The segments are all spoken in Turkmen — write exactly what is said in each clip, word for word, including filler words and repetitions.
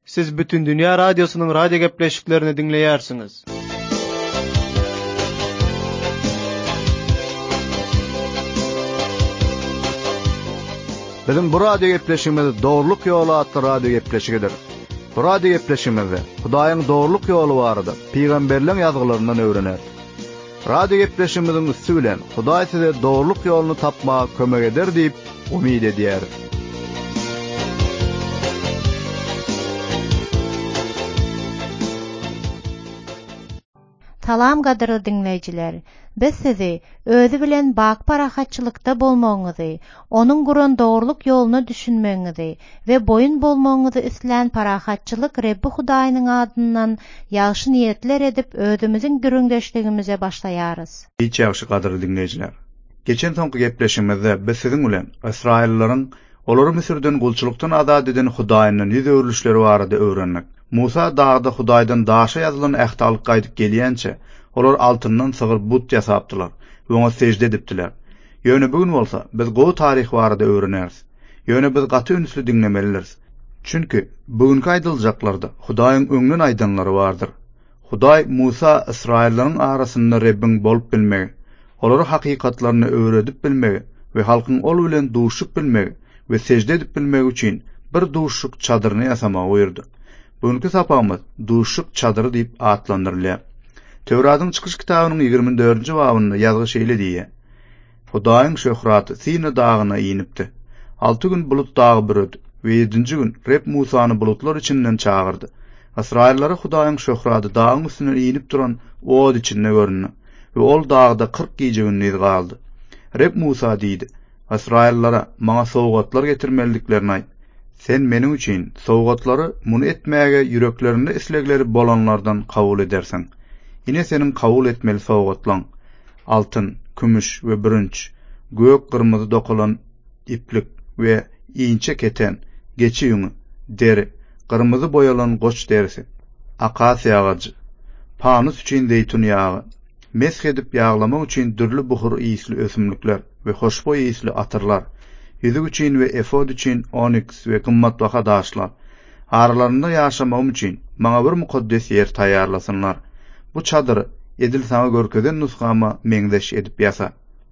Siz bütün Dünya Radyosu'nun radyo gepleşiklerini dinleyersiniz. Bizim bu radyo gepleşigimiz Doğruluk Yolu adlı radyo gepleşigidir. Bu radyo gepleşigimizde Hudaýyň doğruluk ýoly barada peýgamberliň ýazgylaryndan öwrener. Radyo gepleşigimizin üstü bilen Hudaý size doğruluk ýoluny tapmaga kömek eder diýip umyt edýär. Salam gadyrly dinleýijiler. Biz sizi özü bilen bak parahatçylykda bolmagyňyzy, onuň guran doğruluk ýoluny düşünmeňizi we boyun bolmagyňyzy isleýän parahatçylyk Rebbi Hudaýynyň adyndan ýagşy niýetler edip özümiziň dürüňdeşligimize başlaýarys. Hiç ýagşy gadyrly dinleýijiler. Geçen soňky gepleşigimizde biz siziň bilen Israýellaryň olary Misirden gulçylykdan azad eden Hudaýynyň ýüz öwrülüşleri barada öwrenmek. Musa dağda Hudaýdan daşa ýazylan ähtalyk gaýdyp gelýänçe, olar altyndan sygyr but ýasapdylar we oňa sejde edipdiler. Ýöne bugün bolsa biz gowy taryh barada öwrenäris. Ýöne biz gaty ünsli dinlemeliriz. Çünki bugünkü aýdyljaklarda Hudaýyň öňünden aýdanlary bardyr. Hudaý Musa Israýellaryň arasynda Rabbiň bolup bilmegi, olary hakykatlaryny öwredip bilmegi we halkyň ol bilen duşup bilmegi we sejde edip bilmegi üçin bir duşuk çadyryny ýasamagy buyurdy. Bugünkü sapamyz duşuk çadyry diýip atlandyrylýar. Tewratyň çykyş kitabynyň ýigirme dördünji babynda ýazgy şeýle diýär. Hudaýyň şöhraty Sina dagyna ýynipdi. Alty gün bulut dagy büredi we ýedinji gün Reb Musany bulutlar içinden çağırdy. Israýellary Hudaýyň şöhraty dagyň üstüne ýynip duran od içinde görünýär we ol dagda kırk gece günniz galdy. Reb Musa diýdi: Israýellara maňa sowgatlar getirmeliklerini aýt. Sen meniň üçin sowgatlary muny etmäge yüreklerinde islegleri bolanlardan kabul edersen. Ine senin kabul etmeli sowgatlaň altyn, kümüş we bürünç, gök gyrmyzy dokulan iplik we iňçe keten, geçi ýüňi, deri, gyrmyzy boyalan goç derisi, akasiýa agacı, panus üçin zeytun ýagy, mesh edip ýaglamak üçin dürli buhur iýsli ösümlikler we hoşboý iýsli atyrlar, yüzük üçin we efod üçin onyx we gymmatbaha daşlar, aralarynda ýaşamak üçin maňa bir mukaddes ýer taýýarlasynlar. Bu çadyry edil sana görkeden nuskama meňdeş edip ýasa.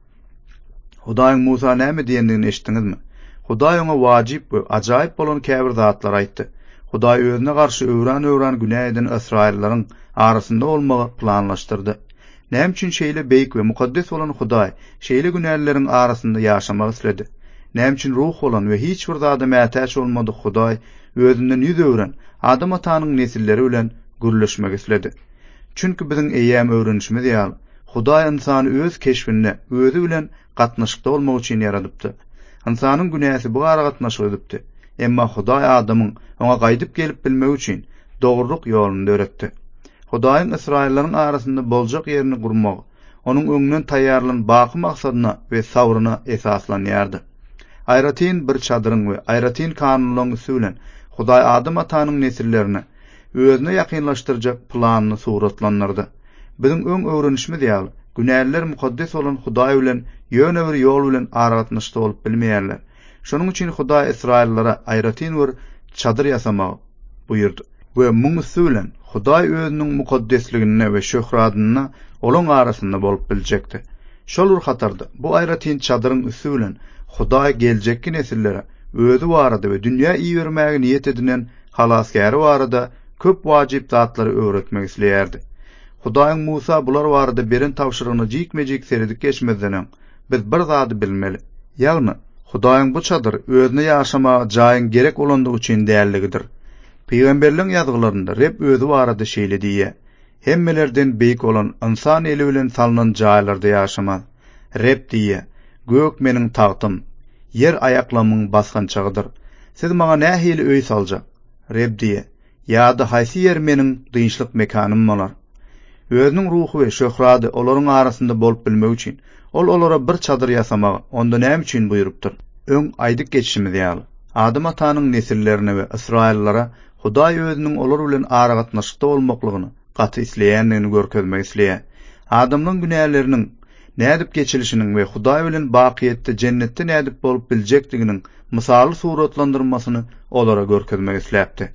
Hudaýyň Musa näme diýendigini eşitdiňizmi? Hudaý oňa wajyp we ajaýyp bolan käbir zatlar aýtdy. Hudaý özüne garşy öwran-öwran günah eden Israýellaryň arasynda bolmagy planlaşdyrdy. Näme üçin şeýle beýik we mukaddes bolan Hudaý şeýle günälleriň arasynda ýaşamak isledi? Näme üçin ruh bolan we hiç bir zada mätäç bolmady Hudaý özünden ýüz öwren adam atanyň nesilleri bilen gürleşmek isledi. Çünki biziň eýäm öwrenişimiz ýaly Hudaý insany öz keşfinde özü bilen gatnaşykda bolmak üçin ýaradypdy. İnsanyň günäsi bu gara gatnaşyk edipdi. Emma Hudaý adamyň oňa gaýdyp gelip bilmek üçin dogrulyk ýoluny öğretdi. Hudaýyň Israýellaryň arasynda boljak ýerini gurmak, onuň öňünden taýýarlan baky maksadyna we sabryna esaslanýardy. Aýratyn bir çadyryň we aýratyn kanunlaryň üstünden Hudaý adam atanyň nesillerine özüne ýakynlaşdyrjak planyny suratlandyrdy. Biziň öň öwrenişimiz ýaly günäliler mukaddes bolan Hudaý bilen ýöne bir ýol bilen aragatnaşykda bolup bilmeýärler. Şonuň üçin Hudaý Israýellara aýratyn bir çadyr ýasamagy buyurdy we muň üstünden Hudaý özüniň mukaddesligine we şöhratyna olaň arasynda bolup biljekdi. Şol urhatarda bu aýratyn çadyryň üstü bilen Hudaý geljekki nesillere özü barada we dünýä iý bermäge niýet edilen halasgary barada köp wajyp zatlary öwretmek isleýärdi. Hudaýyň Musa bular barada beren tawşyrygyny jikmejik seredik geçmezden biz bir zady bilmeli. Ýagny Hudaýyň bu çadyr özüne ýaşamaga jaýyň gerek bolandygy üçin däligidir. Peýgamberliň ýazgylarynda Reb özü barada şeýle diýär: Hemmelerden beýik olan insan eli bilen salynan jaýlarda ýaşamaz. Reb diýär: Gök meniň tagtym, yer ayaklamyň basgançagydyr. Siz maňa nähili öý saljak? Reb diýär: Ýa-da haýsy yer meniň dynçlyk mekanym bolar. Özüniň ruhy we şöhraty olaryň arasynda bolup bilmek üçin ol olara bir çadyr ýasamagy onda näme üçin buyurupdyr? Öň aýdyk geçişimiz ýaly Adam atanyň nesillerine we Israýellara Hudaý özüniň olar bilen aragatnaşykda bolmaklygyny gaty isleýändigini görkezmek isleýär. Adamyň günäleriniň nädip geçilişiniň we Hudaý bilen bakyetde jennetde nädip bolup biljekdiginiň misaly suratlandyrmasyny olara görkezmek isläpdi.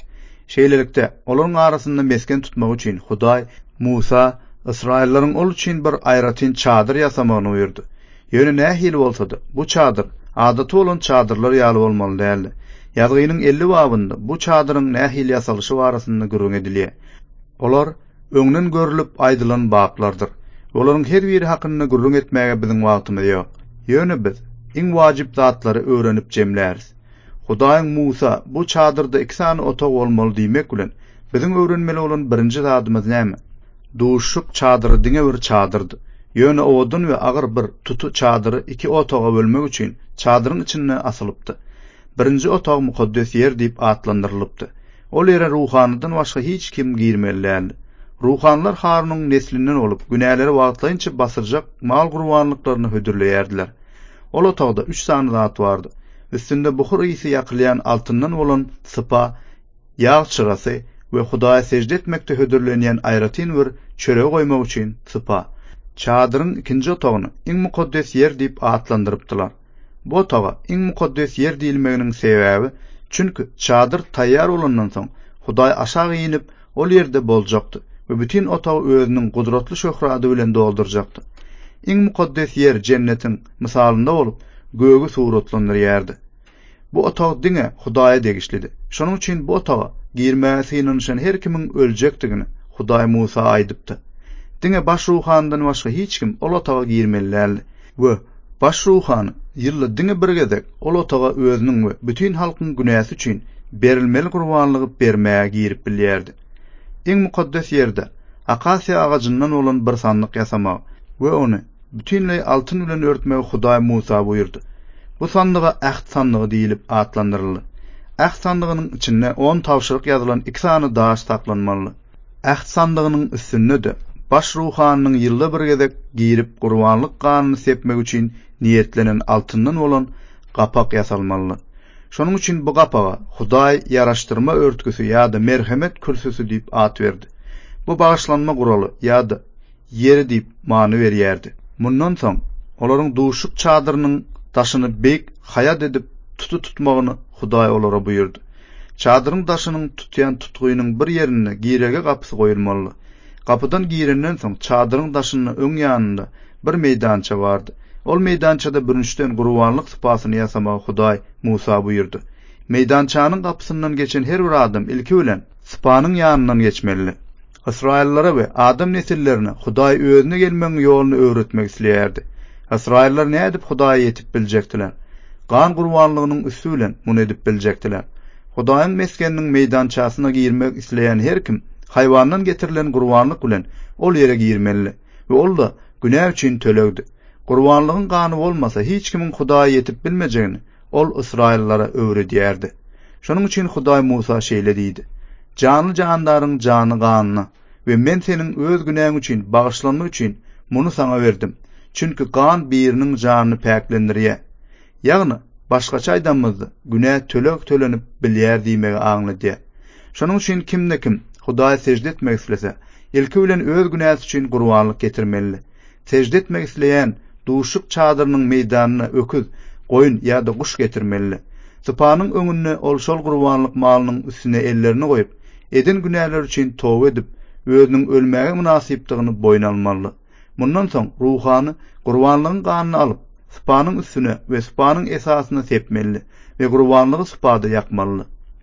Şeýlelikde olaryň arasynda mesken tutmak üçin Hudaý Musa Israillaryň ol üçin bir aýratyn çadyr ýasamagyny buyurdy. Ýöne nähil bolsa-da bu çadyr adaty bolan çadyrlar ýaly bolmaly däldi. Ýazgynyň elli babynda bu çadyryň nähil ýasalyşy barasynda gürrüň edilýär. Olar öňden görülip aýdylan baplardyr. Olaryň her biri hakynda gürrüň etmäge biziň wagtymyz ýok. Ýöne biz iň wajyp zatlary öwrenip jemläris. Hudaýyň Musa bu çadyrda iki sany otag bolmaly diýmek bilen biziň öwrenmeli bolan birinji zadymyz näme? Duşuk çadyry diňe bir çadyrdy. Ýöne odun we agyr bir tutu çadyry iki otaga bölmek üçin çadyryň içine asylypdy. Birinji otag mukaddes ýer diýip atlandyrylypdy. Ol ýere ruhanydan başga hiç kim girmeli däldi. Ruhanlar Harunyň neslinden olup günäleri wagtlaýynça basyrjak mal gurbanlyklaryny hödürleýärdiler. Ol otagda üç sany zat bardy. Üstünde buhur isi ýakylýan altyndan bolan sıpa, ýağ çyrasy we Hudaýa sejde etmekde hödürlenýän aýratyn bir çöre goýmak üçin sıpa. Çadyryň ikinji otagyny iň mukaddes ýer diýip atlandyrypdylar. Bu otaga iň mukaddes ýer diýilmeginiň sebäbi çünki çadyr taýýar bolandan soň Hudaý aşağı inip ol ýerde boljakdy we bütün otagy özüniň gudratly şöhrady bilen doldurjakdy. Iň mukaddes ýer jennetiň misalynda bolup göğü suratlandyrýardy. Bu otag diňe Hudaýa degişlidi. Şonuň üçin bu otaga girmäsi inanşan her kimiň öljekdigini Hudaý Musa aýdypdy. Diňe baş ruhandan başga hiç kim ol otaga girmeli däldi. We baş ruhany ýylla diňe birgedek ol otaga özüniň we bütün halkyň günäsi üçin berilmeli gurbanlygy bermäge girip bilýärdi. Iň mukaddes ýerde akasiýa agajyndan bolan bir sandyk ýasamak we ony bütünlei altyn bilen örtmäge Hudaý Musa buyurdy. Bu sandyga ahd sandygy diýilip atlandyryldy. Ahd sandygynyň içinde on tawşyryk ýazylan iki sany daş saklanmaly. Ahd sandygynyň üstünde de baş ruhanyň ýylda bir gezek girip gurbanlyk ganyny sepmek üçin niýetlenen altyndan bolan gapak ýasalmaly. Şonuň üçin bu gapaga Hudaý ýaraşdyrma örtgüsü ýa-da merhemet kürsüsü diýip at berdi. Bu bagyşlanma guraly ýa-da ýeri diýip many berýärdi. Mundan soň olaryň duşuk çadyrynyň daşyny bek hayat edip tutu tutmagyny Hudaý olara buyurdy. Çadyryň daşynyň tutýan tutguýynyň bir ýerine girege gapysy goýulmaly. Kapıdan girenden soň çadyryň daşynyň öň ýanynda bir meýdança bardy. Ol meýdançada bürünçden gurbanlyk sıpasyny ýasamagy Hudaý Musa buyurdy. Meýdançanyň gapysyndan geçen her bir adam ilki bilen sıpanyň ýanyndan geçmeli. Israillara we adam nesillerine Hudaý özüne gelmeň ýoluny öwretmek isleýärdi. Israillar näme edip Hudaýa ýetip biljekdiler? Gan gurbanlygynyň üstü bilen muny edip biljekdiler. Hudaýyň meskeniň meýdançasyna girmek isleýän her kim haýwandan getirilen gurbanlyk bilen ol ýere girmeli we ol da günä üçin tölegdi. Gurbanlygyň gany bolmasa hiç kimin Hudaýa ýetip bilmejegini ol Israillara öwredýärdi. Şonuň üçin Hudaý Musa şeýle diýdi: "Jany jandaryň jany ganyna we men seniň öz günäň üçin bagyşlanmak üçin muny sana berdim. Çünki gan biriniň janyny päklendirýär. Ýagny başgaça aýdamyzdy, günä tölek tölenip bilýär diýmegi aňlady. Şonuň üçin kimde kim Hudaýa sejde etmek islese, ilki bilen öz günäsi üçin gurbanlyk getirmeli. Sejde etmek isleýän duşuk çadyrynyň meýdanyna öküz, goýun ýa-da guş getirmeli. Sıpanyň öňüne ol şol gurbanlyk malynyň üstüne ellerini goýup, edin günäler üçin towba edip, özüniň ölmäge münasipdigini boýna almaly. Mundan soň ruhany gurbanlygyň ganyny alyp, sıpanyň üstüne we sıpanyň esasyna sepmeli we gurbanlygy sıpada ýakmaly.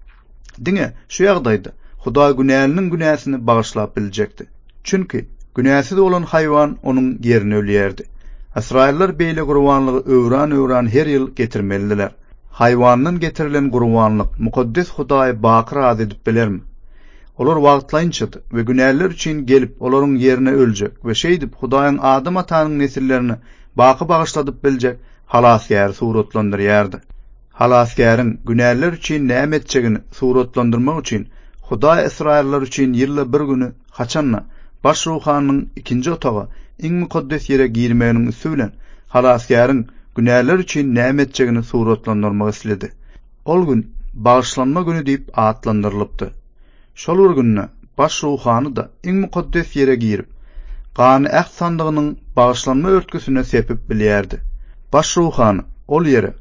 Diňe şu ýagdaýda Hudaý günäliň günäsini bagyşlap biljekdi. Çünki günäsiz bolan haýwan onuň ýerine ölýärdi. Israillar beýle gurbanlygy öwran-öwran her ýyl getirmeliler. Haýwandan getirilen gurbanlyk mukaddes Hudaý bakyr az edip bilermi? Olar wagtlaýynça we günäler üçin gelip olaryň ýerine öljek we şeýdip Hudaýyň adam atanyň nesillerine baky bagyşladyp biljek halasgär suratlandyrýardy. Halasgäriň günäler üçin näme etjegini suratlandyrmak üçin Hudaý Israillar üçin ýylda bir güni haçanna baş ruhanyň ikinji otaga iň mukaddes ýere girmeginiň üstü bilen halasgäriň günäler üçin näme etjegini suratlandyrmak isledi. Ol gün bagyşlanma güni diýip atlandyrylypdy. Şol bir günne baş ruhany da iň mukaddes ýere girip, gany ahd sandygynyň bagyşlanma örtgüsine sepip bilýärdi. Baş ruhany ol ýere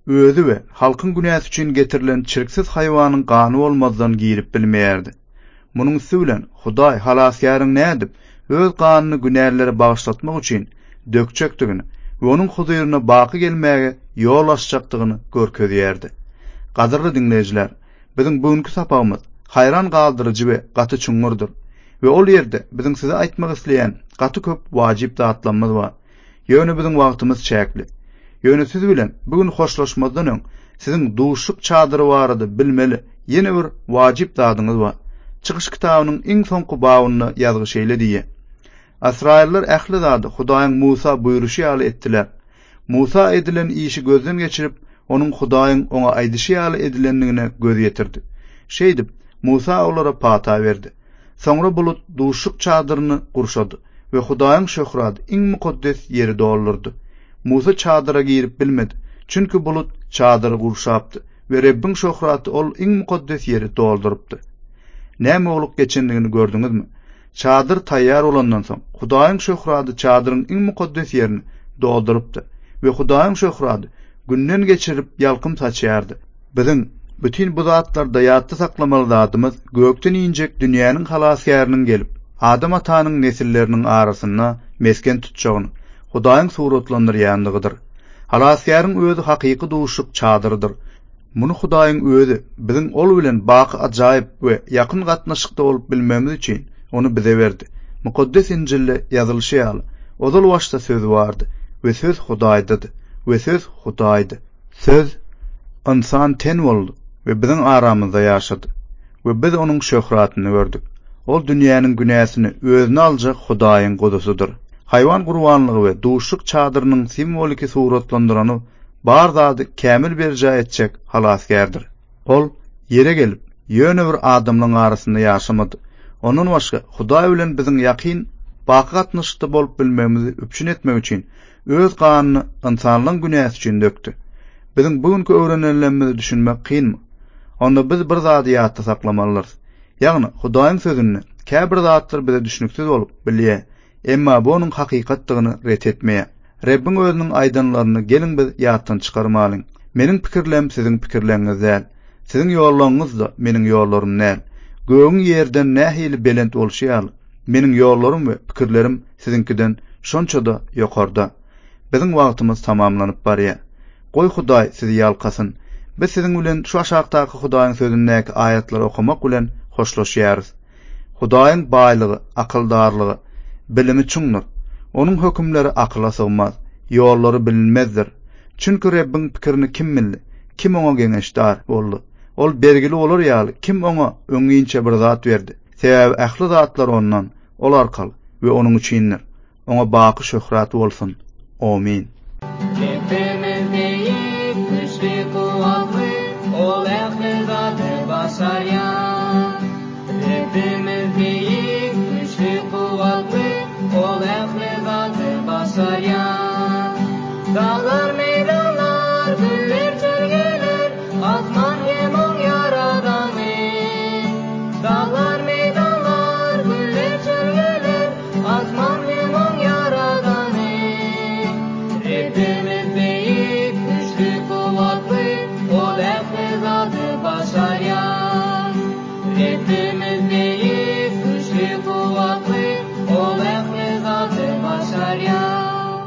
özü we halkın günäsi üçin getirilen çirksiz hayvanın gany bolmazdan girip bilmeýärdi. Munyň üstüne Hudaý halasyaryň nädip öz ganyny günärlere bagışlatmak üçin dökçekdigini we onuň huzyryna baky gelmäge ýol açjakdygyny görkezýärdi. Gadyrly dinleýijiler, biziň bugünkü sapagymyz hayran galdyrjy we gaty çuňurdur we ol ýerde biziň size aýtmak isleýän gaty köp wajyp dağıtlanmaz bar. Ýöne biziň wagtymyz çäkli. Ýöne siz bilen bugün hoşlaşmazdan öň siziň duşuk çadyry barady bilmeli ýene bir wajyp dadyňyz bar. Çykyş kitabynyň iň soňky babyny ýazgyş eyle diýe. Asraýlar ähli zady Hudaýyň Musa buýruşy ýaly etdiler. Musa edilen işi gözden geçirip onuň Hudaýyň oňa aýdyşy ýaly edilendigine göz ýetirdi. Şeýdip Musa olara pata berdi. Soňra bulut duşuk çadyryny gurşady we Hudaýyň şöhrady iň mukaddes ýeri doldurdy. Musa çadyra girip bilmedi. Çünki bulut çadyry gurşapdy we Rabbiň şöhraty ol iň mukaddes ýeri doldurupdy. Näme bolup geçendigini gördüňizmi? Çadyr taýýar bolandan soň Hudaýyň şöhraty çadyryň iň mukaddes ýerini doldurupdy we Hudaýyň şöhraty günden geçirip ýalkym saçýardy. Biziň bütün bu zatlarda ýatda saklamaly zadymyz gökden injek dünýäniň halasyarynyň gelip Adam atanyň nesilleriniň arasyna mesken tutjagyny Hudaýyň suratlandyrýandygydyr. Halasyaryň özü hakyky duşuk çadyrdyr. Muny Hudaýyň özü biziň ol bilen baky ajaýyp we ýakyn gatnaşykda bolup bilmemiz üçin onu bize berdi. Mukaddes İncilde ýazylşy ýaly ozal başda söz bardy we söz Hudaýdydy we söz Hudaýdy. Söz insan ten boldy we biziň aramyzda ýaşady we biz onuň şöhratyny gördük. Ol dünýäniň günäsini özüne aljak Hudaýyň godusudyr. Haywan gurbanlygy we duşuk çadyrynyň simboliki suratlandyrany bar zady kämil berja etjek halaskärdir. Ol ýere gelip ýöne bir adamlaryň arasynda ýaşamady. Onun başga Hudaý bilen biziň ýakyn baky gatnaşykda bolup bilmemizi üpçün etmek üçin öz ganyny insanlyň günäsi üçin dökdi. Biziň bugünkü öwrenenlerimizi düşünmek kynmy? Onda biz bir zady ýatda saklamalyrys. Ýagny Hudaýyň sözüni käbir zatlar bize düşünüksiz bolup bilýär, emma bu onuň hakykatdygyny ret etmeýär. Rabbiň özüniň aýdanlaryny gelin biz ýatdan çykarmalyň. Meniň pikirlerim siziň pikirleriňiz däl. Siziň ýollaryňyz da meniň ýollarym näl. Göğün yerden nähili belent bolşýar. Meniň ýollarym we pikirlerim sizinkiden şonçada ýokarda. Biziň wagtymyz tamamlanyp barýar. Goý Hudaý sizi ýalkasyn. Biz siziň bilen şu aşagdaky Hudaýyň sözündäki aýatlary okumak bilen hoşlaşýarys. Hudaýyň baýlygy, akyldarlygy, bilimi çuňdur. Onuň hökümleri akla sığmaz, ýollary bilinmezdir. Çünki Rabbiň pikirini kim bildi? Kim oňa geňeşdar boldy? Ol belgili olur ýaly, kim oňa öňýinçe bir zat berdi? Sebäbi ähli zatlar ondan, ol arkaly we onuň üçindir. Oňa baky şöhraty bolsun. Amin. Ol ähli zaty başarýan. Hepimiz beýik, güçli, kuvvatly, ol ähli zaty başarýan. Dağlar, meydanlar, güller, çölgeler, asman hem oň yaradany. Dağlar, meydanlar, güller, çölgeler, asman hem oň yaradany. Hepimiz beýik, güçli, kuvvatly, ol ähli zaty başarýan. Hepimiz beýik, güçli, kuvvatly, ol ähli zaty başarýan.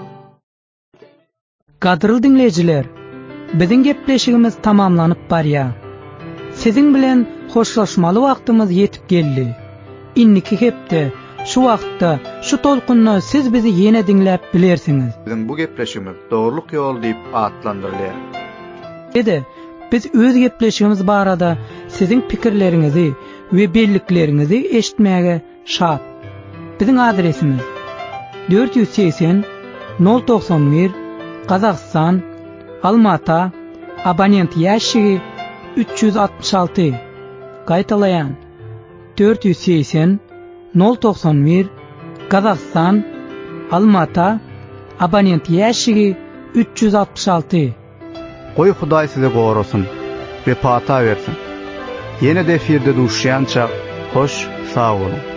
Gadyrly dinleýijiler, biziň gepleşigimiz tamamlanyp barýar. Siziň bilen hoşlaşmaly wagtymyz ýetip geldi. Inniki hepde şu wagtda şu tolkunny siz bizi ýene dinläp bilersiňiz. Biziň bu gepleşigimiz dogrulyk ýol diýip atlandyrylýar. Ede, biz öz gepleşigimiz barada siziň pikirleriňizi we belliklerinizi eşitmäge şat. Biziň adresimiz dört yüz seksen nol doksan bir Kazakistan, Almata, abonent ýaşygy üç yüz altmış altı. Gaýtalaýan dört yüz seksen nol doksan bir Kazakistan, Almata, abonent ýaşygy üç yüz altmış altı. Goý Hudaý size gorasun we pata bersin. Ýene de efirde duşýança hoş, sag bolun.